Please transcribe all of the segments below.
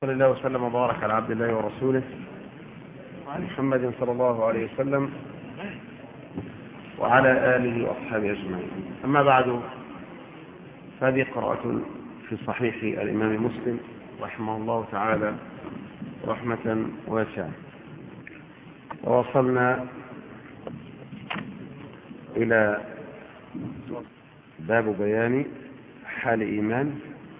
صلى الله وسلم وبارك على عبد الله ورسوله محمد صلى الله عليه وسلم وعلى آله وأصحابه أجمعين. أما بعد، فهذه قراءة في صحيح الإمام مسلم رحمه الله تعالى رحمة واسعة. ووصلنا إلى باب بيان حال إيمان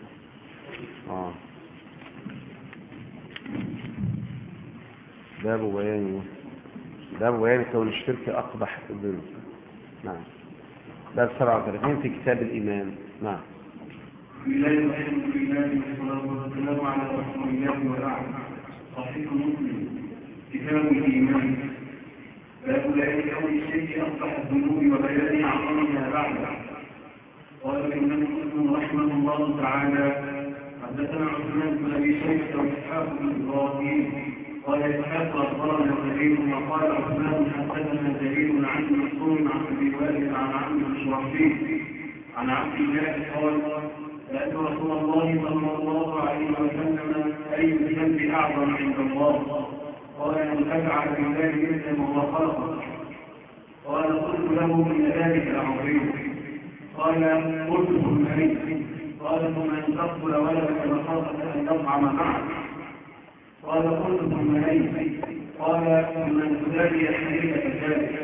باب بيان كون الشرك أقبح الذنوب. نعم. باب 37 في كتاب الإيمان. نعم. بسم الله والحمد لله والصلاة والسلام على رسول الله وبعد. صحيح مسلم كتاب الإيمان باب بيان كون الشرك أقبح الذنوب وبيان عظمها بعده. قال الإمام مسلم رحمه الله تعالى: حدثنا عثمان بن أبي شيبة وإسحاق بن إبراهيم قال إسحاق أخبرنا جرير وقال عثمان حدثنا جرير عن منصور عن أبي وائل عن عمرو بن شرحبيل عن عبد الله قال: سألت رسول الله صلى الله عليه وسلم أي الذنب أعظم عند الله؟ قال: أن تفعل بالله إثما وهو خلقك. قال: قلت له: من ذلك العظيم؟ قال: قلت ثم أي؟ قال: ثم أن تقتل ولدك مخافة أن يطعم معك. قال: قلت ثم أي؟ قال: ثم أن تداري حديثك ذلك.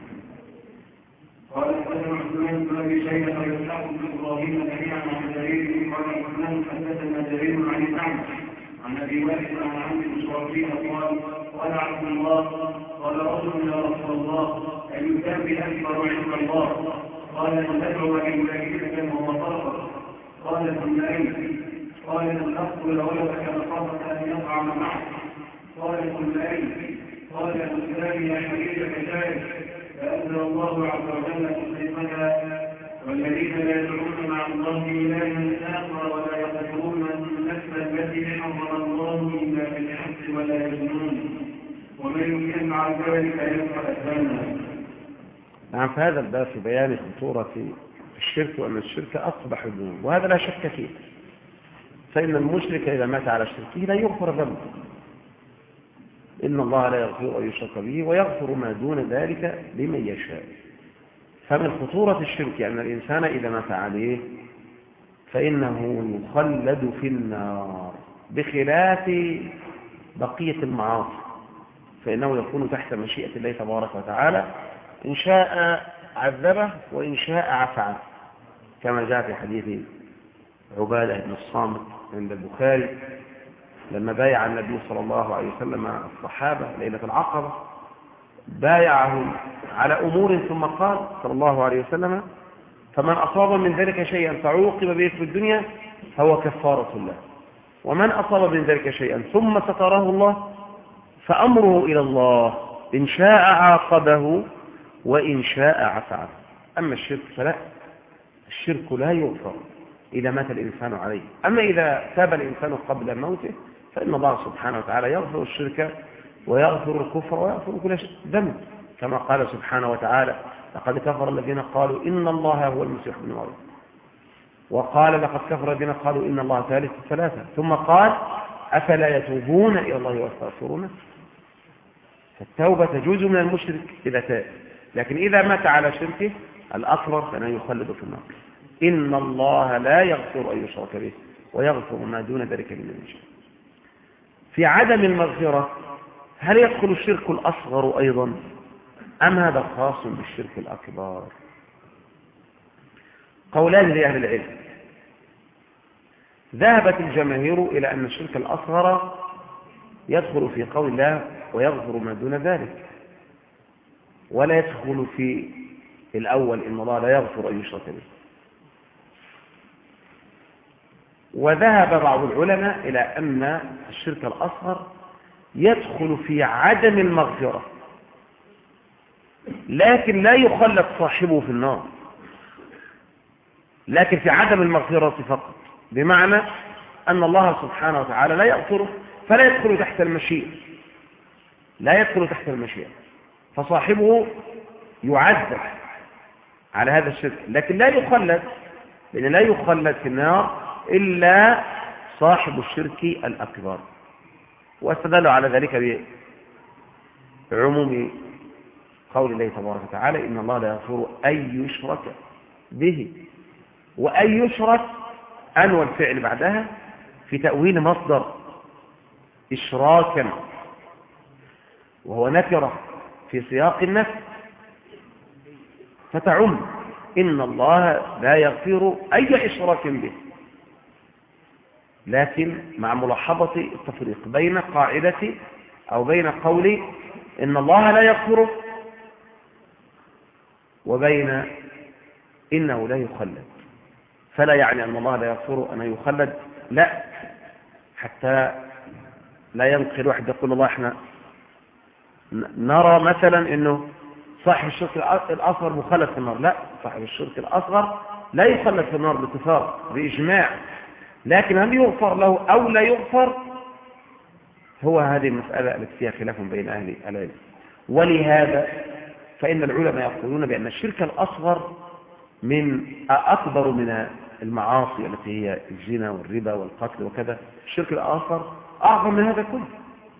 قال: حدثنا عثمان بن أبي شيبة وإسحاق بن إبراهيم جميعا عن جرير قال عثمان حدثنا جرير عن الأعمش عن أبي وائل عن عمرو بن شرحبيل قال: قال عبد الله: قال رجل: يا رسول الله، أي الذنب أكبر عند الله؟ قال: أن تدعو لله وهو خلقك. قال: ثم أي؟ قال: أن تقتل ولدك مخافة أن يطعم معك. قال: ثم أي؟ قال: أن تداري حديثك ذلك. فأنزل الله عز وجل تسليمها: والذين لا يدعون مع الله إلها آخر ولا يقتلون النفس التي حرم الله إلا بالحق ولا يزنون ومن يفعل ذلك يلقى أثاما. نعم. فهذا الباب في بيان خطورة الشرك وأن الشرك أقبح الذنوب، وهذا لا شك فيه. فإن المشرك إذا مات على شركه لا يغفر ذنبه. إن الله لا يغفر أن يشرك به ويغفر ما دون ذلك لمن يشاء. فمن خطورة الشرك أن الإنسان إذا مات عليه فإنه يخلد في النار، بخلاف بقية المعاصي فإنه يكون تحت مشيئة الله تبارك وتعالى، إن شاء عذبه وإن شاء عفى عنه، كما جاء في حديث عبادة بن الصامت عند البخاري لما بايع النبي صلى الله عليه وسلم الصحابة ليلة العقبة، بايعهم على أمور ثم قال صلى الله عليه وسلم: فمن أصاب من ذلك شيئا فعوقب به في الدنيا فهو كفارة الله، ومن أصاب من ذلك شيئا ثم ستره الله فأمره إلى الله، إن شاء عاقبه وإن شاء عفى عنه. أما الشرك فلا، الشرك لا يغفر إذا مات الإنسان عليه. أما إذا تاب الإنسان قبل موته فإن الله سبحانه وتعالى يغفر الشرك ويغفر الكفر ويغفر كل ذنب، كما قال سبحانه وتعالى: لقد كفر الذين قالوا إن الله هو المسيح ابن مريم، وقال: لقد كفر الذين قالوا إن الله ثالث ثلاثة، ثم قال: أفلا يتوبون إلى الله ويستغفرونه. فالتوبة تجوز من المشرك إذا تاب، لكن إذا مات على شركه الأكبر فإنه يخلد في النار. إن الله لا يغفر أن يشرك به ويغفر ما دون ذلك لمن يشاء. في عدم المغفرة، هل يدخل الشرك الأصغر أيضا أم هذا خاص بالشرك الأكبر؟ قولان لأهل العلم. ذهبت الجماهير إلى أن الشرك الأصغر يدخل في قول الله ويغفر ما دون ذلك، ولا يدخل في الأول إن الله لا يغفر أن يشرك به. وذهب بعض العلماء إلى أن الشرك الأصغر يدخل في عدم المغفرة، لكن لا يخلد صاحبه في النار، لكن في عدم المغفرة فقط، بمعنى أن الله سبحانه وتعالى لا يغفره فلا يدخل تحت المشيئة، لا يدخل تحت المشيئة، فصاحبه يعذب على هذا الشرك، لكن لا يخلد، لأن لا يخلد في النار إلا صاحب الشرك الأكبر. واستدلوا على ذلك بعموم قول الله تبارك وتعالى إن الله لا يغفر أن يشرك به، وأن يشرك أنوى الفعل بعدها في تأويل مصدر إشراكا، وهو نكرة في سياق النفي، فتعم إن الله لا يغفر أي إشراك به، لكن مع ملاحظة التفريق بين قاعدة أو بين قول إن الله لا يغفر وبين إنه لا يخلد. فلا يعني أن الله لا يغفر أن يخلد، لا، حتى لا ينقل واحد يقول الله احنا نرى مثلا انه صاحب الشرك الاصغر مخلد في النار. لا، صاحب الشرك الاصغر لا يخلد في النار باتفاق باجماع، لكن هل يغفر له او لا يغفر هو هذه المسألة التي فيها خلاف بين اهل العلم. ولهذا فإن العلماء يقولون بأن الشرك الأصغر أكبر من المعاصي التي هي الزنا والربا والقتل وكذا. الشرك الأصغر أعظم من هذا كله،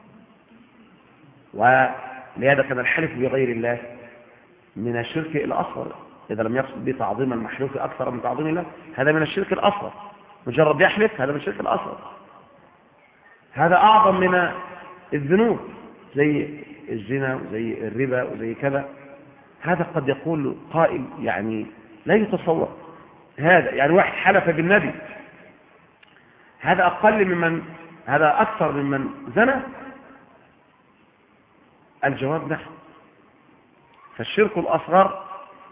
ولهذا كان الحلف بغير الله من الشرك الأصغر إذا لم يقصد به تعظيم المحلوف أكثر من تعظيم الله، هذا من الشرك الأصغر. مجرد يحلف هذا من الشرك الأصغر، هذا أعظم من الذنوب زي الزنا وزي الربا وزي كذا. هذا قد يقول قائل يعني لا يتصور هذا، يعني واحد حلف بالنبي، هذا أقل ممن، هذا أكثر ممن زنى. الجواب نعم، فالشرك الأصغر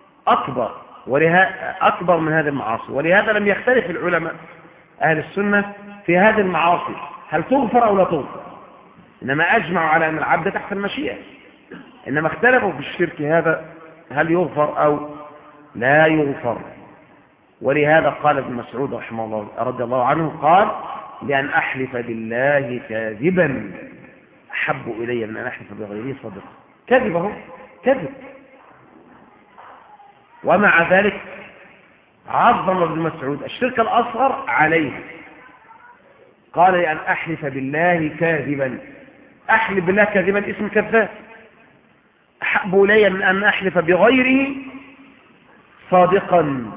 أكبر من هذه المعاصي. ولهذا لم يختلف العلماء أهل السنة في هذه المعاصي هل تغفر أو لا تغفر، إنما أجمعوا على أن العبد تحت المشيئة، إنما اختلفوا في الشرك هذا هل يغفر أو لا يغفر. ولهذا قال ابن مسعود رحمه الله رضي الله عنه قال لأن أحلف بالله كاذبا أحب إلي من أن أحلف بغيره صدقا. كذبه كذب، ومع ذلك عظم ابن مسعود الشرك الأصغر عليه، قال لأن أحلف بالله كاذبا. أحلف بالله كاذبا اسم كذاب، أحب إلي من أن أحلف بغيره صادقا،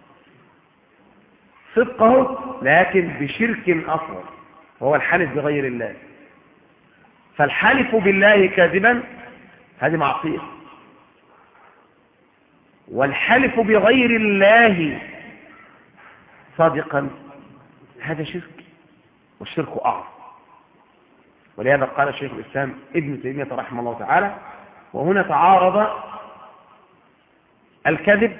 صدقه لكن بشرك أصغر وهو الحلف بغير الله. فالحلف بالله كاذبا هذه معصية، والحلف بغير الله صادقا هذا شرك، والشرك أعظم. ولهذا قال شيخ الإسلام ابن تيمية رحمه الله تعالى وهنا تعارض الكذب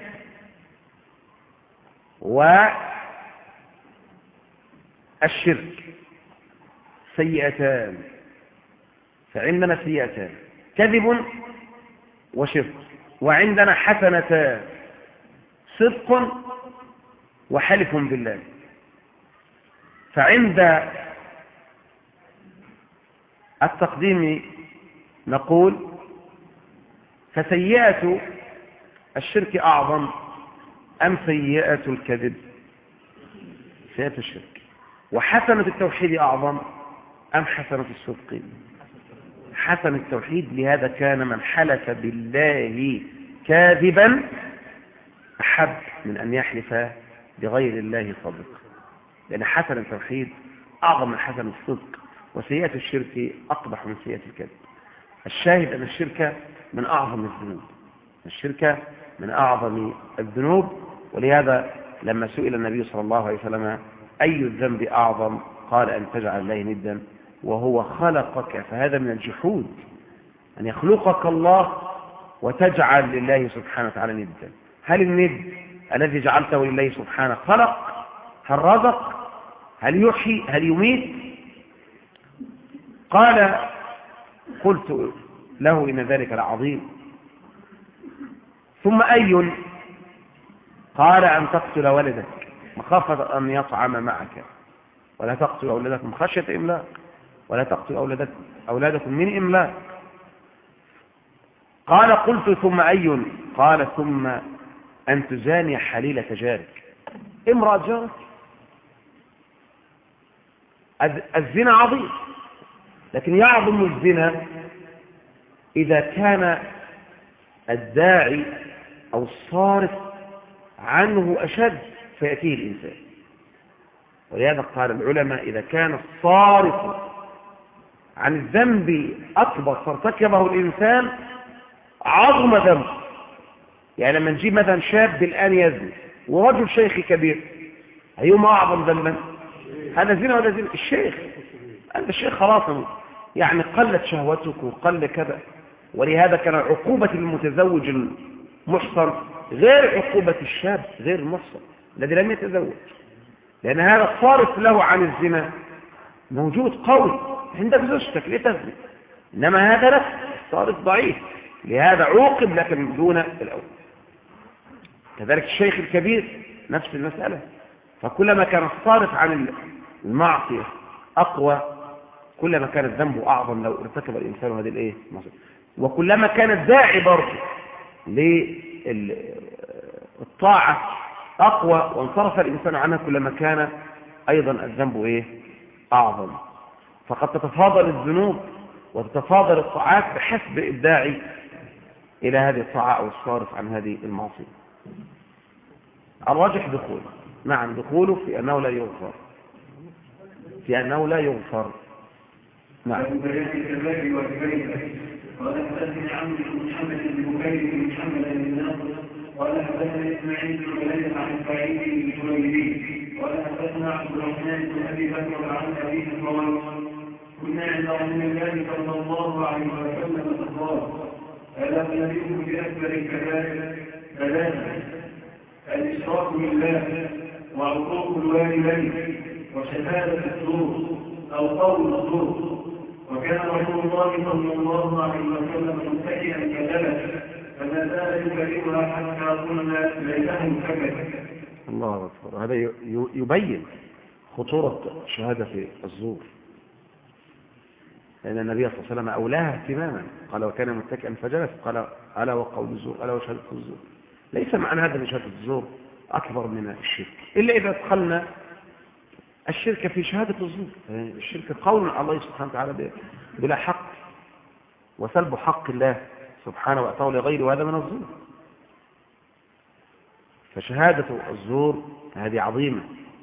والشرك سيئتان، فعندنا سيئتان كذب وشرك، وعندنا حسنتان صدق وحلف بالله. فعند التقديم نقول فسيئة الشرك أعظم أم سيئة الكذب؟ سيئة الشرك. وحسنة التوحيد أعظم أم حسنة الصدق؟ حسن التوحيد. لهذا كان من حلف بالله كاذبا أحب من أن يحلف بغير الله صادقا، لأن حسن التوحيد أعظم من حسن الصدق، وسيئة الشرك أقبح من سيئة الكذب. الشاهد أن الشرك من أعظم الذنوب، الشرك من أعظم الذنوب. ولهذا لما سئل النبي صلى الله عليه وسلم أي الذنب أعظم قال أن تجعل الله ندا وهو خلقك. فهذا من الجحود، أن يخلقك الله وتجعل لله سبحانه وتعالى ندا. هل الند الذي جعلته لله سبحانه خلق؟ هل رزق؟ هل يحيي؟ هل يميت؟ قال قلت له إن ذلك لعظيم. ثم أي؟ قال أن تقتل ولدك مخافة أن يطعم معك، ولا تقتل أولادكم خشية إملاق، ولا تقتل أولادكم من إملاق. قال قلت ثم أي؟ قال ثم أن تزاني حليلة جارك، امرأة جارك. الزنا عظيم، لكن يعظم الزنا إذا كان الداعي أو الصارف عنه أشد فيأتيه الإنسان. ولهذا قال العلماء إذا كان الصارف عن الذنب أكبر فارتكبه الإنسان عظم ذنب. يعني لما نجيب مثلا شاب الآن يزني ورجل شيخ كبير، أيهما أعظم ذنبا؟ هذا زنا ولا زنا؟ الشيخ. أنت الشيخ خلاص يعني قلت شهوتك وقل كذا. ولهذا كان عقوبة المتزوج المحصن غير عقوبة الشاب غير المحصن الذي لم يتزوج، لأن هذا الصارف له عن الزنا موجود قوي عندك زوجتك ليه تزني، إنما هذا لك الصارف ضعيف، لهذا عوقب لكن دون الأول. كذلك الشيخ الكبير نفس المسألة، فكلما كان الصارف عن المعصية أقوى كلما كان الذنب أعظم لو ارتكب الإنسان هذه الإيه المعصية، وكلما كان الداعي برضه للطاعة أقوى وانصرف الإنسان عنها كلما كان أيضا الذنب إيه أعظم. فقد تتفاضل الذنوب وتتفاضل الطاعات بحسب الداعي إلى هذه الطاعة أو الصارف عن هذه المعصية. الراجح دخوله، نعم دخوله في أنه لا يغفر، في أنه لا يغفر. نعم. قال حدثني عمرو بن محمد بن بكير بن محمد بن ناصر قال حدثنا اسماعيل بن بليل عن سعيد بن جبير قال حدثنا عبد الرحمن بن ابي بكر عن ابيه قال كنا عند رسول الله صلى الله عليه وسلم فقال الا نبئكم باكبر الكبائر ثلاثه: الاشراك بالله وعقوق الوالدين وشهاده الزور او قول الزور. وكان رسول الله صلى الله عليه وسلم متكئا كجلس فما زال يكلمها حتى قلنا ليته كبد. الله أكبر. هذا يبين خطورة شهادة الزور، لأن النبي صلى الله عليه وسلم أولاها اهتماما، قال وكان متكئا فجلس، قال ألا وقول الزور ألا وشهادة الزور. ليس معنى هذا أن شهادة الزور أكبر من الشرك، إلا إذا دخلنا الشرك في شهادة الزور. الشرك قول على الله سبحانه وتعالى بلا حق، وسلب حق الله سبحانه وأعطاه لغيره، وهذا من الزور. فشهادة الزور هذه عظيمة،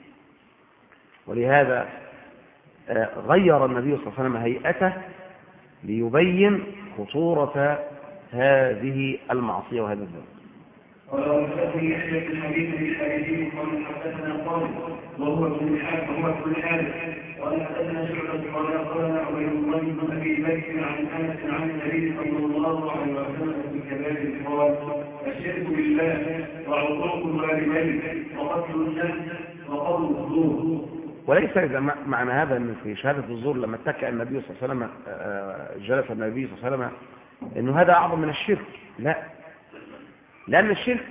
ولهذا غير النبي صلى الله عليه وسلم هيئته ليبين خطورة هذه المعصية وهذا الذنب. ولو حدثني يحيى بن حبيب الحارثي قال حدثنا خالد وهو ابن الحارث قال حدثنا شعبة قال اخبرنا عبيد الله بن ابي بكر عن انس عن النبي صلى الله عليه وسلم في كبائر قال الشرك بالله وعقوق الوالدين وقتل النفس وقول الزور. وليس إذا معنى هذا أن في شهادة الزور لما اتكأ النبي صلى الله عليه وسلم جلس النبي صلى الله عليه وسلم أنه هذا أعظم من الشرك، لا، لأن الشرك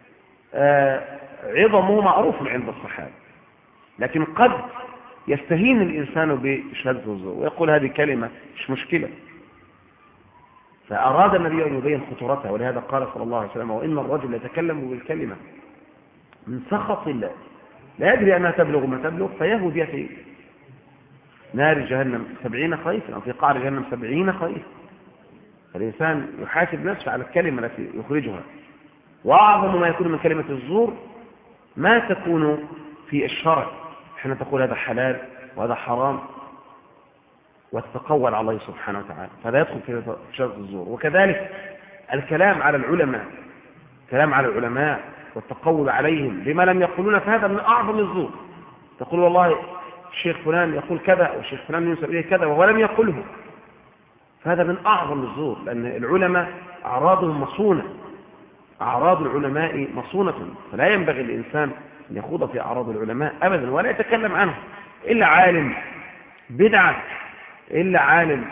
عظمه معروف عند الصحابة، لكن قد يستهين الإنسان بشهادة الزور ويقول هذه كلمة مش مشكلة، فأراد النبي أن يبين خطورتها. ولهذا قال صلى الله عليه وسلم وإن الرجل يتكلم بالكلمة من سخط الله لا يدري أنها تبلغ ما تبلغ فيهوي في نار جهنم 70 خريفا أو في قعر جهنم 70 خريفا. فالإنسان يحاسب نفسه على الكلمة التي يخرجها. وأعظم ما يكون من كلمة الزور ما تكون في الشرع، حين تقول هذا حلال وهذا حرام وتتقول على الله سبحانه وتعالى، فهذا يدخل في شرط الزور. وكذلك الكلام على العلماء، كلام على العلماء والتقول عليهم بما لم يقولون، فهذا من أعظم الزور. تقول والله الشيخ فلان يقول كذا والشيخ فلان ينسب إليه كذا وهو لم يقله، فهذا من أعظم الزور، لأن العلماء أعراضهم مصونة، أعراض العلماء مصونة، فلا ينبغي الإنسان أن يخوض في أعراض العلماء أبدا ولا يتكلم عنه إلا عالم بدعة، إلا عالم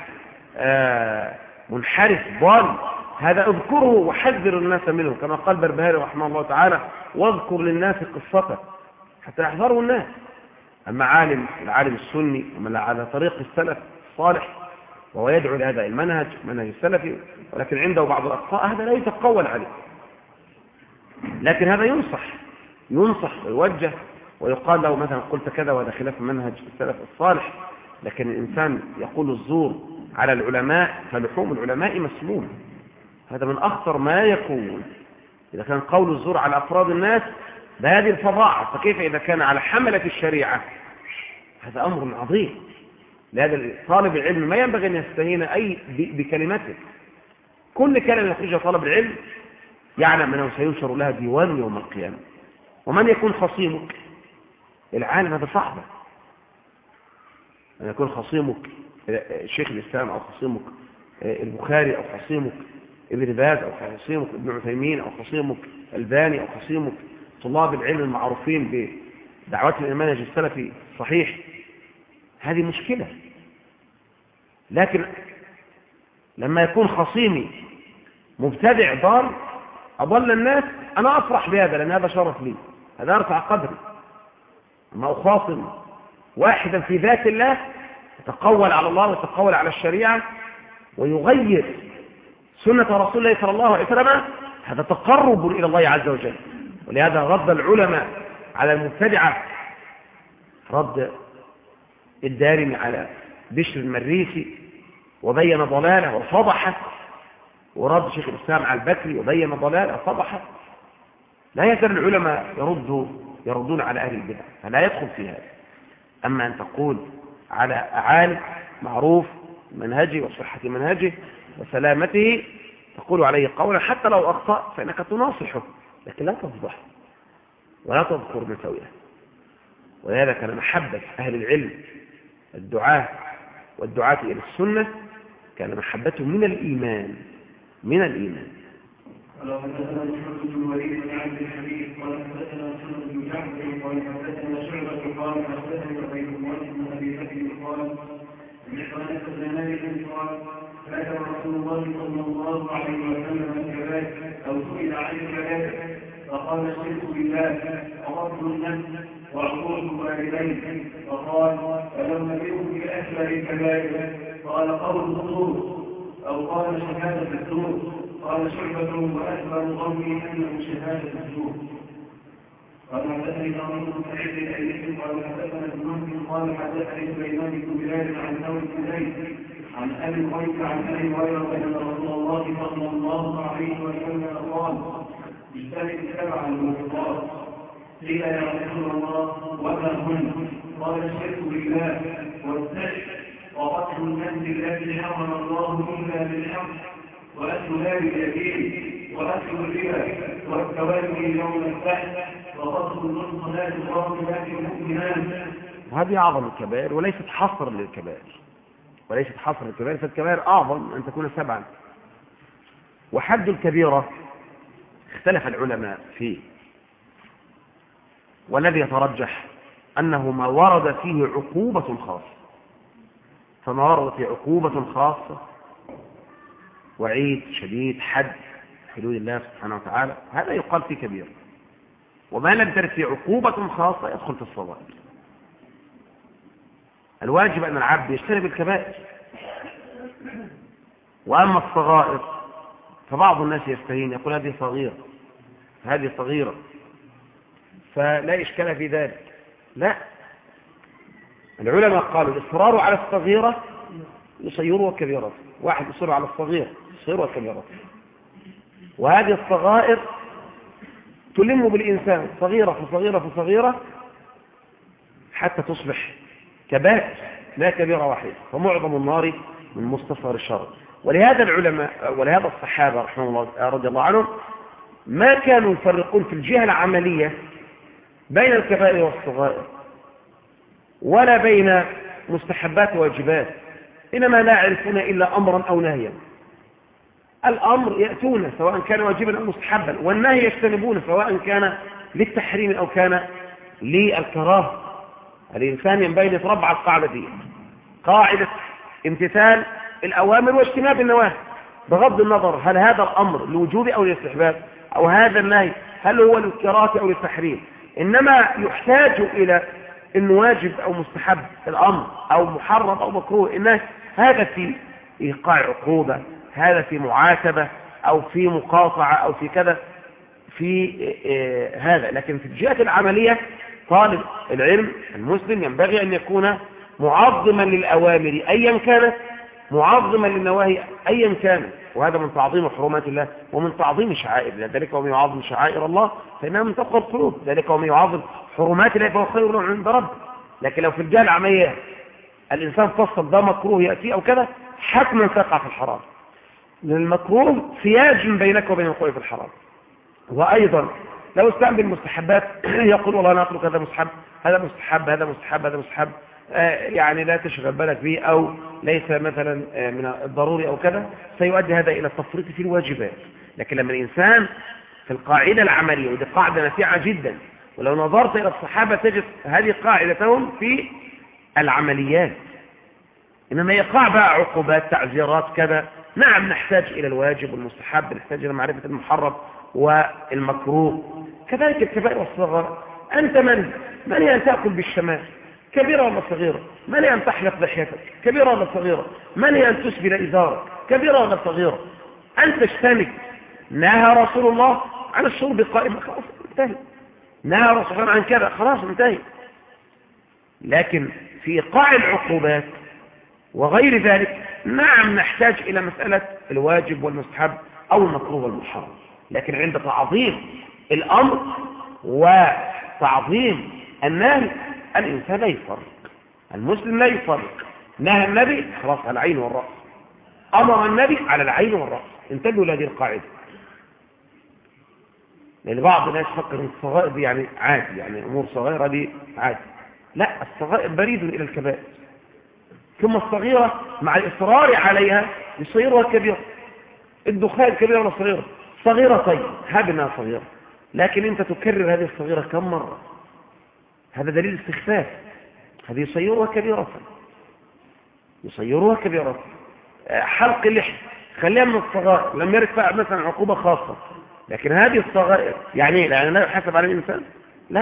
منحرف ضال، هذا اذكره وحذر الناس منه، كما قال بربهاري رحمه الله تعالى واذكر للناس قصته حتى يحذروا الناس. أما العالم السني ومن على طريق السلف الصالح وهو يدعو لهذا المنهج السلفي، ولكن عنده بعض الأخطاء هذا لا يتقول عليه، لكن هذا ينصح ويوجه ويقال له مثلا قلت كذا وهذا خلاف منهج السلف الصالح، لكن الإنسان يقول الزور على العلماء فلحوم العلماء مسموم، هذا من أخطر ما يكون. إذا كان قول الزور على أفراد الناس بهذه الفظاعة، فكيف إذا كان على حملة الشريعة؟ هذا أمر عظيم. لهذا طالب العلم ما ينبغي أن يستهين أي بكلمته. كل كلمة يخرجها طالب العلم يعلم أنه سينشر لها ديوان يوم القيامة. ومن يكون خصيمك؟ العالم، هذا صعب أن يكون خصيمك شيخ الإسلام، أو خصيمك البخاري، أو خصيمك ابن باز، أو خصيمك ابن عثيمين، أو خصيمك الباني، أو خصيمك طلاب العلم المعروفين بدعوتهم إلى المنهج السلفي صحيح. هذه مشكلة. لكن لما يكون خصيمي مبتدع ضال أضل الناس، أنا أفرح بهذا لأن هذا شرف لي، هذا أرفع قدري. أما أخاصم واحدا في ذات الله يتقول على الله ويتقول على الشريعة ويغير سنة رسول الله صلى الله عليه وسلم، هذا تقرب إلى الله عز وجل. ولهذا رد العلماء على المبتدعة، رد الدارمي على بشر المريسي وبين ضلاله وفضحه، ورد شيخ الإسلام على البكري وبين ضلاله وفضحه. لا يزال العلماء يردون على أهل البدع، فلا يدخل في هذا. أما أن تقول على عالم معروف منهجه وصحة منهجه وسلامته تقول عليه قولا حتى لو أخطأ فإنك تناصحه، لكن لا تفضحه ولا تذكر مساوئه. ولهذا كان محبة أهل العلم والدعاة إلى السنة كان محبته من الإيمان. قال حدثنا محمد بن الوليد بن عبد الحميد قال حدثنا محمد بن جعفر قال حدثنا شعبة قال حدثنا عبيد الله بن ابي بكر قال سمعت انس بن مالك قال ذكر رسول الله صلى الله عليه وسلم الكبائر او سئل عن الكبائر فقال الشرك بالله وقتل النفس وعقوق الوالدين، فقال فلو نبئهم باكبر الكبائر قال قول الزور او قال شهاده الزور قال شعبة وأكبر قومي أنه شهادة الزور. قال حدثني عمرو بن سعيد الأيلي قال حدثنا ابن مسلم قال حدثني سليمان بن بلال عن ثور بن زيد عن أبي الخير عن أبي هريرة أن رسول الله صلى الله عليه وسلم قال اجتنب سبع الموبقات. قيل يا رسول الله وما هن؟ قال الشرك بالله والسحر وقتل النفس التي حرم الله إلا بالحق وأكل مال اليتيم وأكل الربا والتولي يوم الفتح وقتل المحصنات الغافلات المؤمنات. هذه أعظم الكبائر وليست حصر للكبائر، فالكبائر أعظم أن تكون 7. وحد الكبيرة اختلف العلماء فيه، والذي يترجح أنه ما ورد فيه عقوبة خاصة، فما ورد فيه عقوبة خاصة وعيد شديد حد حدود الله سبحانه وتعالى هذا يقال فيه كبير، وما لم ترد فيه عقوبة خاصة يدخل في الصغائر. الواجب أن العبد يجتنب الكبائر، وأما الصغائر فبعض الناس يستهين يقول هذه صغيرة فلا إشكال في ذلك. لا، العلماء قالوا الإصرار على الصغيرة يصيرها كبيرة. واحد يصر على الصغير يصيرها كبيرة، وهذه الصغائر تلم بالإنسان صغيرة فصغيرة حتى تصبح كبائر لا كبيرة واحدة، فمعظم النار من مستصغر الشر. ولهذا العلماء ولهذا الصحابة رحمه الله رضي الله عنهم ما كانوا يفرقون في الجهة العملية بين الكبائر والصغائر ولا بين مستحبات وواجبات، إنما لا يعرفون إلا أمرا أو نهيا. الأمر يأتون سواء كان واجبا أو مستحبا، والنهي يجتنبون سواء كان للتحريم أو كان للكراهة. الإنسان ينبغي أن يتربع على القاعدة دي، قاعدة امتثال الأوامر واجتناب النواهي، بغض النظر هل هذا الأمر لوجوب أو للاستحباب، أو هذا النهي هل هو للكراهة أو للتحريم. إنما يحتاج إلى إنه واجب أو مستحب الأمر، أو محرم أو مكروه النهي، هذا في إيقاع عقوبة، هذا في معاتبة أو في مقاطعة أو في كذا في هذا. لكن في الجهة العملية طالب العلم المسلم ينبغي أن يكون معظما للأوامر أيا كانت، معظما للنواهي أيا كانت، وهذا من تعظيم حرمات الله ومن تعظيم شعائر الله. ذلك ومن يعظم شعائر الله فإنها من تقوى القلوب، ذلك ومن يعظم حرمات الله فهو خير له عند ربه. لكن لو في الجهة العامية الإنسان فصل ده مكروه يأتي أو كذا، حتما تقع في الحرام، لأن المكروه سياج بينك وبين الوقوع في الحرام. وأيضا لو استعمل بالمستحبات يقول والله أنا أترك هذا مستحب، هذا مستحب، هذا مستحب، هذا مستحب، يعني لا تشغل بالك به، أو ليس مثلا من الضروري أو كذا، سيؤدي هذا إلى التفريط في الواجبات. لكن لما الإنسان في القاعدة العملية، ودي قاعدة نافعة جدا، ولو نظرت إلى الصحابة تجد هذه قاعدتهم في العمليات، إنما يقع بقى عقوبات، تعزيرات، كذا. نعم نحتاج إلى الواجب والمستحب، نحتاج إلى معرفة المحرم والمكروه، كذلك الكبائر والصغائر. أنت من هي أن تأكل بالشمال، كبيرة ولا صغيرة؟ من هي أن تحلق لحيتك، كبيرة ولا صغيرة؟ من هي أن تسبل إزارك، كبيرة ولا صغيرة؟ أن تجتنب، نهى رسول الله عن الشرب قائما، خلاص انتهي. نهى رسول الله عن كذا، خلاص انتهي. لكن في إيقاع العقوبات وغير ذلك نعم نحتاج إلى مسألة الواجب والمستحب أو المكروه والمحرم. لكن عند تعظيم الأمر وتعظيم النهي الإنسان لا يفرق، المسلم لا يفرق. نهى النبي خلاص على العين والرأس، أمر النبي على العين والرأس. انتبهوا لهذه القاعدة، لأن بعض الناس يفكر ان الصغائر دي يعني عادي، يعني أمور صغيرة دي عادي. لا، الصغائر بريد إلى الكبائر، ثم الصغيرة مع الإصرار عليها يصيرها كبيرة. الدخان كبيرة ولا صغيرة؟ صغيرة، طيب هبنا صغيرة، لكن أنت تكرر هذه الصغيرة كم مرة؟ هذا دليل استخفاف. هذه يصيرها كبيرة، يصيرها كبيرة. حلق اللحية خليها من الصغائر، لم يرد فيها مثلا عقوبة خاصة، لكن هذه الصغائر يعني يعني لا يحاسب عليه الإنسان؟ لا.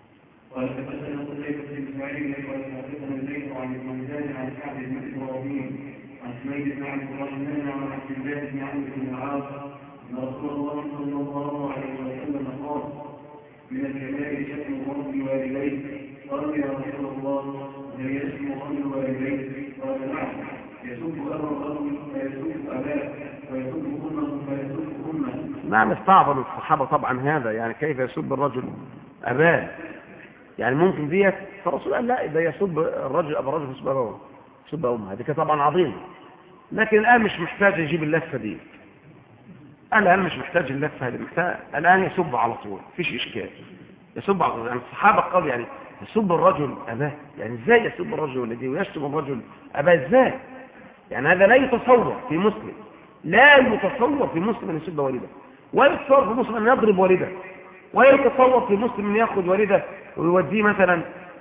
رسول الله صلى الله عليه وسلم قال: من الكبائر شتم الرب والديه. قال: يا رسول الله هل يشتم الرب والديه؟ قال: نعم، يسب ابا الرجل فيسب اباه، ويسب امه فيسب امه. نعم، استعظم الصحابه طبعا هذا، يعني كيف يسب الرجل اباه؟ يعني ممكن ديت، فالرسول قال لا، ده يسب الرجل ابا الرجل فيسب اباه يسب امه، هذه طبعا عظيمه. لكن الان مش محتاج يجيب اللفه دي، الآن مش محتاج اللفة هذه، الآن يسب على طول، فيش إشكال، يسب على طول. يعني الصحابة قالوا يعني يسب الرجل أباه، يعني إزاي يسب الرجل والديه ويشتم الرجل أباه إزاي؟ يعني هذا لا يتصور في مسلم، لا يتصور في مسلم أن يسب والده، ولا يتصور في مسلم أن يضرب والده، ولا يتصور في مسلم أن يأخذ والده ويوديه مثلا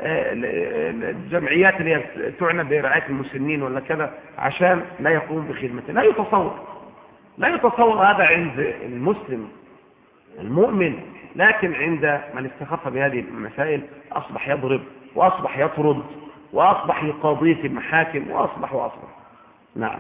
الجمعيات اللي تعنى برعاية المسنين ولا كذا عشان لا يقوم بخدمته. لا يتصور، لا يتصور هذا عند المسلم المؤمن. لكن عند من استخف بهذه المسائل أصبح يضرب، وأصبح يطرد، وأصبح يقاضي في المحاكم، وأصبح. نعم.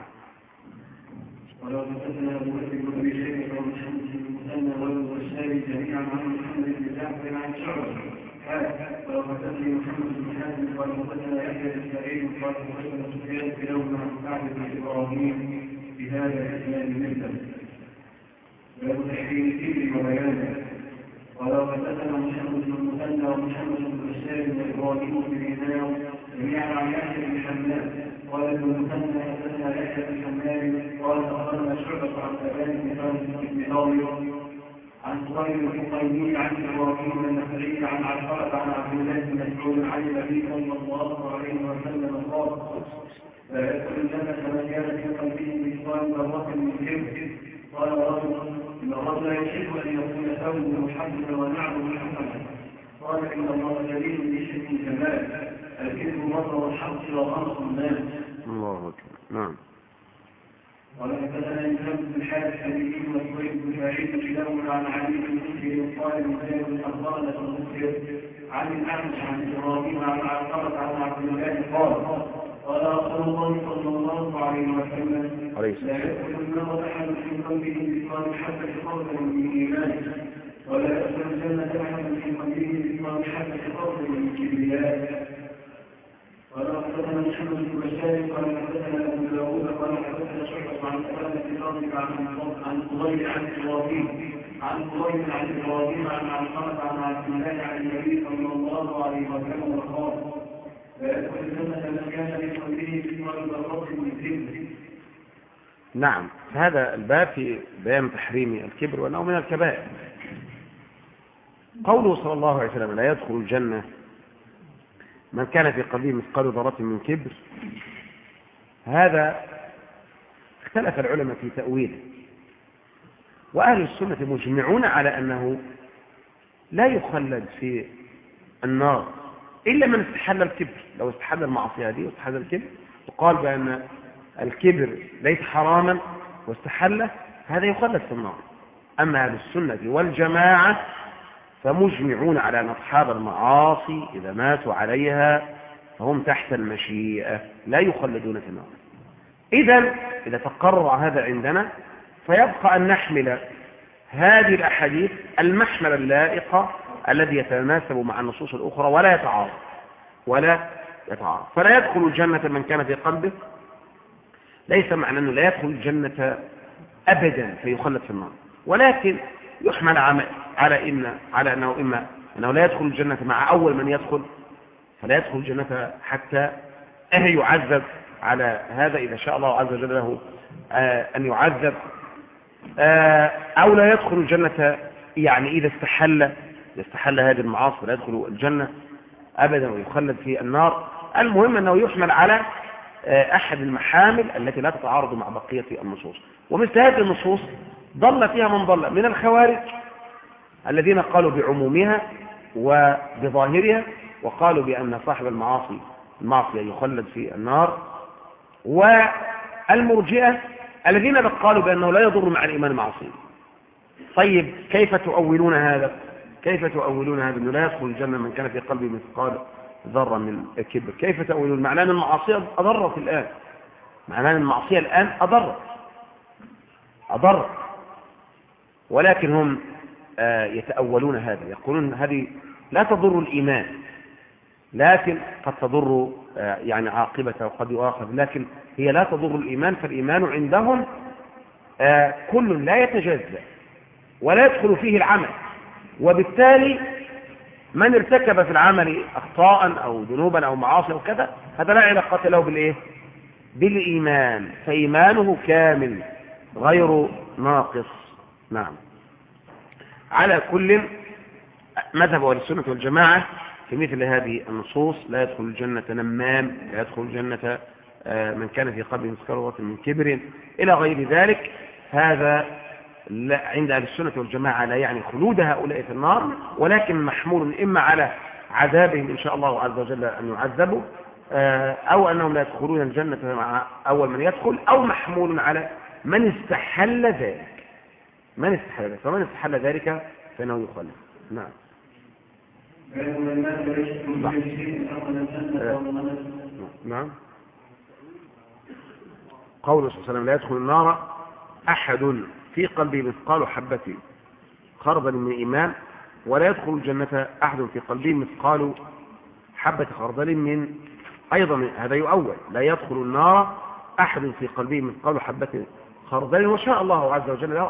ولو حدثنا ابو بكر بن ابي شيبه ومحمد بن المثنى والبشاري جميعا عن محمد بن جعفر عن شعبه قال: ولو حدثني محمد بن حاتم قال حدثنا يحيى بن سعيد قال حدثنا سفيان كلاهما عن سعد بن ابراهيم بهذا الاسلام مثله. باب تحريم الكبر وبيانه. ولو حدثنا محمد بن المثنى ومحمد بن بشار وابراهيم بن دينار جميعا عن يحيى بن حماد قال ابن المثنى حدثنا يحيى بن حماد قال اخبرنا شعبة عن ابان بن خالد بن ضاوي عن صهيب الحقيقي عن ابراهيم النخعي عن عفارة عن عبد الله بن مسعود عن النبي صلى الله عليه وسلم قال: لا يدخل الجنة من كان في قلبه مثقال ذرة من كبر. قال رجل: ان الرجل يحب ان يكون ثوبه محمدا ونعله محمدا. قال: ان الله جليل بشرك الجمال، الكذب مظهر الحق وغمط الناس. الله اكبر. نعم. قال حدثنا انسان بن الحارث الحديثي وسويد بن سعيد كلاهما عن علي بن مسهر قال مسهر اخبرنا بن مسهر عن الاعمش عن ابراهيم عن عقبة عن عبد الله قال رسول الله صلى الله عليه وسلم: لا يدخل النار احد في قلبه مثقال حبة خردل من ايمان، ولا يدخل الجنة احد في قلبه مثقال حبة خردل من كبرياء. قال حدثنا محمد بن بشار قال حدثنا ابو داوود قال حدثنا شعبة عن سلمة بن رافع عن قضيب عن ابراهيم عن ابراهيم عن علقمة عن عبد الله عن النبي صلى الله عليه وسلم قال لا يدخل الجنة من كان في قلبه مثقال ذرة من كبر. نعم، هذا الباب في بيان تحريم الكبر وأنه من الكبائر. قوله صلى الله عليه وسلم لا يدخل الجنة من كان في قلبه مثقال ذرة من كبر، هذا اختلف العلماء في تأويله، وأهل السنة مجمعون على أنه لا يخلد في النار إلا من استحل الكبر. لو استحل المعصية دي واستحل الكبر وقال بأن الكبر ليس حراما واستحله، هذا يخلد في النار. أما أهل السنة والجماعة فمجمعون على أن أصحاب المعاصي إذا ماتوا عليها فهم تحت المشيئة لا يخلدون في النار. إذا تقرر هذا عندنا فيبقى أن نحمل هذه الأحاديث المحمل اللائق الذي يتناسب مع النصوص الأخرى ولا يتعارض. فلا يدخل الجنة من كان في قلبه ليس معنى أنه لا يدخل الجنة أبدا فيخلد في النار، ولكن يحمل على أنه لا يدخل الجنة مع أول من يدخل، فلا يدخل الجنة حتى يعذب على هذا إذا شاء الله عز وجل له أن يعذب، أو لا يدخل الجنة يعني إذا استحل هذه المعاصي لا يدخل الجنة أبدا ويخلد في النار. المهم أنه يحمل على أحد المحامل التي لا تتعارض مع بقية النصوص. ومثل هذه النصوص ضل فيها من ضل من الخوارج الذين قالوا بعمومها وبظاهرها وقالوا بأن صاحب المعصية يخلد في النار، والمرجئة الذين قالوا بأنه لا يضر مع الإيمان معصية. طيب كيف تؤولون هذا أنه لا يدخل الجنة من كان في قلبه مثقال ذرة من كبر؟ كيف تؤولون؟ معناه أن المعصية أضرت الآن، معناه أن المعصية الآن أضرت، ولكن هم يتأولون هذا، يقولون هذه لا تضر الإيمان لكن قد تضر يعني عاقبته وقد يؤاخذ، لكن هي لا تضر الإيمان، فالإيمان عندهم كل لا يتجزأ ولا يدخل فيه العمل، وبالتالي من ارتكب في العمل أخطاء أو ذنوبا أو معاصي أو كذا هذا لا علاقة له بالإيمان، فإيمانه كامل غير ناقص. نعم، على كل مذهب أهل السنة والجماعة في مثل هذه النصوص لا يدخل الجنة نمام، لا يدخل الجنة من كان في قلبه مثقال ذرة من كبر إلى غير ذلك. هذا عند أهل السنة والجماعة لا يعني خلود هؤلاء في النار، ولكن محمول إما على عذابهم إن شاء الله عز وجل أن يعذبوا، أو أنهم لا يدخلون الجنة مع أول من يدخل، أو محمول على من استحل ذلك، فمن استحل ذلك فإنه يخلد. نعم. نعم. قوله صلى الله عليه وسلم لا يدخل النار أحد في قلبه مثقال حبة خردل من إيمان، ولا يدخل الجنة أحد في قلبه مثقال حبة خردل من، أيضا هذا يؤول لا يدخل النار أحد في قلبه مثقال حبة خردل، وشاء الله عز وجل له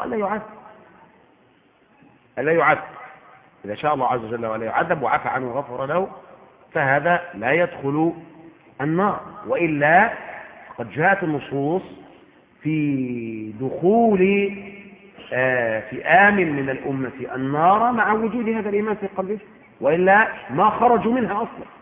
ألا يعذب إذا شاء الله عز وجل ولا يعذب وعفى عنه وغفر له، فهذا لا يدخل النار. وإلا قد جاءت النصوص في دخول فئام من الأمة النار مع وجود هذا الإيمان في قلبه، وإلا ما خرجوا منها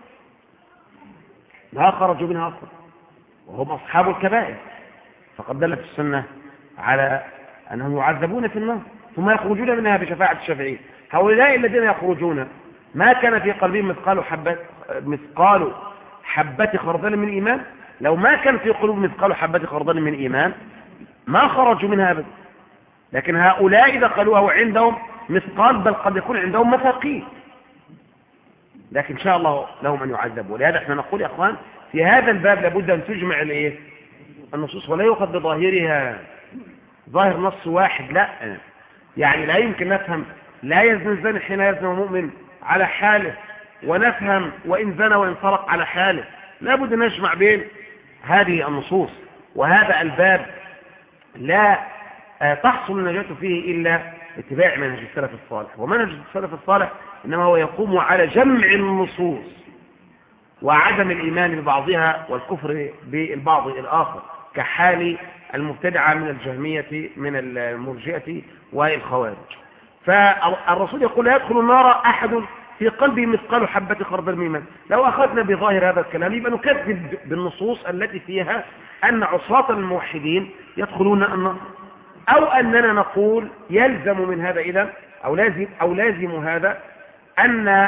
أصلا، وهم أصحاب الكبائر. فقد دلت السنة على أنهم يعذبون في النار ثم يخرجون منها بشفاعة الشافعين. هؤلاء الذين يخرجون ما كان في قلبهم مثقال حبة خردل من إيمان، لو ما كان في قلوب مثقال حبة خردل من إيمان ما خرجوا منها أبدا، لكن هؤلاء دخلوها وعندهم مثقال، بل قد يكون عندهم مثاقيل، لكن إن شاء الله لهم أن يعذبوا. ولهذا احنا نقول يا أخوان في هذا الباب لابد أن تجمع النصوص ولا يؤخذ بظاهرها ظاهر نص واحد، لا، يعني لا يمكن نفهم لا يزني الزاني حين يزني مؤمن على حاله، ونفهم وإن زنى وإن سرق على حاله، لابد أن نجمع بين هذه النصوص، وهذا الباب لا تحصل النجاة فيه إلا اتباع منهج السلف الصالح. ومنهج السلف الصالح إنما هو يقوم على جمع النصوص وعدم الإيمان ببعضها والكفر بالبعض الآخر، كحال المبتدعة من الجهمية من المرجئة والخوارج. فالرسول يقول لا يدخل النار أحد في قلبه مثقال حبة خردل من إيمان. لو أخذنا بظاهر هذا الكلام يبقى نكذب بالنصوص التي فيها أن عصاة الموحدين يدخلون النار، أو أننا نقول يلزم من هذا إذن أو لازم هذا أن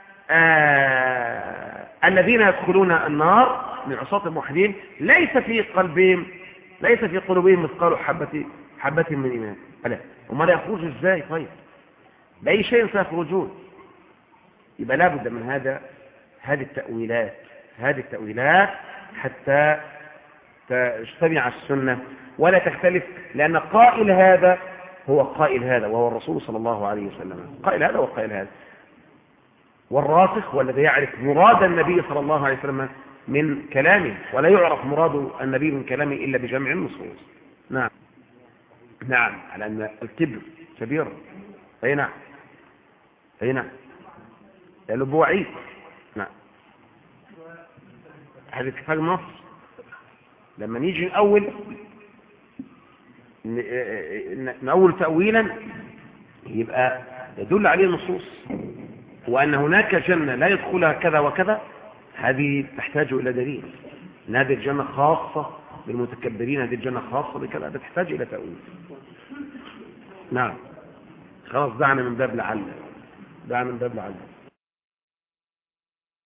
الذين يدخلون النار من عصاة الموحدين ليس في قلوبهم مثقال حبة من إيمان. ألا وما لا يخرج إزاي؟ طيب بأي شيء سيخرجون؟ يبقى لابد من هذه التأويلات حتى تجتمع السنة ولا تختلف، لأن قائل هذا هو قائل هذا وهو الرسول صلى الله عليه وسلم، قائل هذا وقائل هذا. والراسخ والذي يعرف مراد النبي صلى الله عليه وسلم من كلامه، ولا يعرف مراد النبي من كلامه إلا بجمع النصوص. نعم على أن الكبر كبير. أي نعم لأنه بوعيد. نعم هذا اتفاق النص. لما نيجي نأول تأويلا يبقى يدل عليه النصوص، وأن هناك جنة لا يدخلها كذا وكذا، هذه تحتاج إلى دليل. أن هذه الجنة خاصة بالمتكبرين، هذه الجنة خاصة بكذا، هذا تحتاج إلى تأويل. نعم خلاص دعنا من باب لعل.